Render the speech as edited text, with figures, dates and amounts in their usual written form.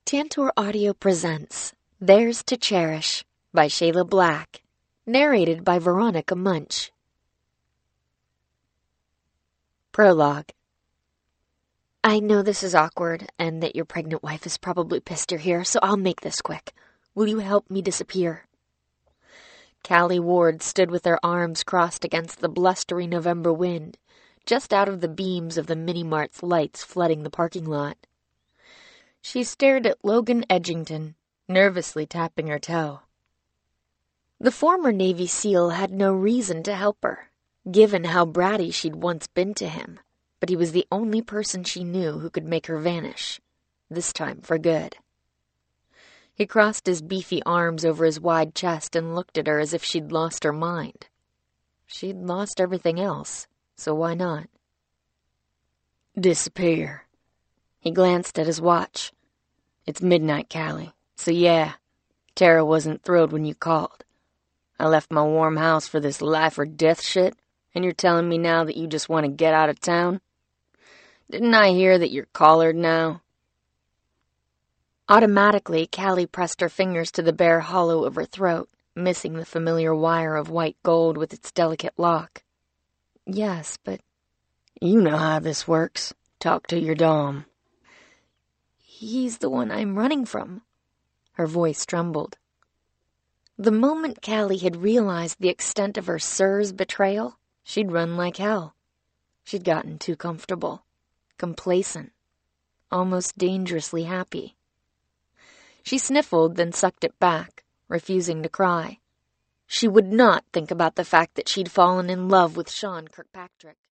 Tantor Audio presents Theirs to Cherish by Shayla Black, narrated by Veronica Munch. Prologue. I know this is awkward and that your pregnant wife is probably pissed you're here, so I'll make this quick. Will you help me disappear? Callie Ward stood with her arms crossed against the blustery November wind, just out of the beams of the mini-mart's lights flooding the parking lot. She stared at Logan Edgington, nervously tapping her toe. The former Navy SEAL had no reason to help her, given how bratty she'd once been to him, but he was the only person she knew who could make her vanish, this time for good. He crossed his beefy arms over his wide chest and looked at her as if she'd lost her mind. She'd lost everything else, so why not? Disappear. He glanced at his watch. It's midnight, Callie, so yeah, Tara wasn't thrilled when you called. I left my warm house for this life or death shit, and you're telling me now that you just want to get out of town? Didn't I hear that you're collared now? Automatically, Callie pressed her fingers to the bare hollow of her throat, missing the familiar wire of white gold with its delicate lock. Yes, but... You know how this works. Talk to your dom. He's the one I'm running from. Her voice trembled. The moment Callie had realized the extent of her sir's betrayal, she'd run like hell. She'd gotten too comfortable, complacent, almost dangerously happy. She sniffled, then sucked it back, refusing to cry. She would not think about the fact that she'd fallen in love with Sean Kirkpatrick.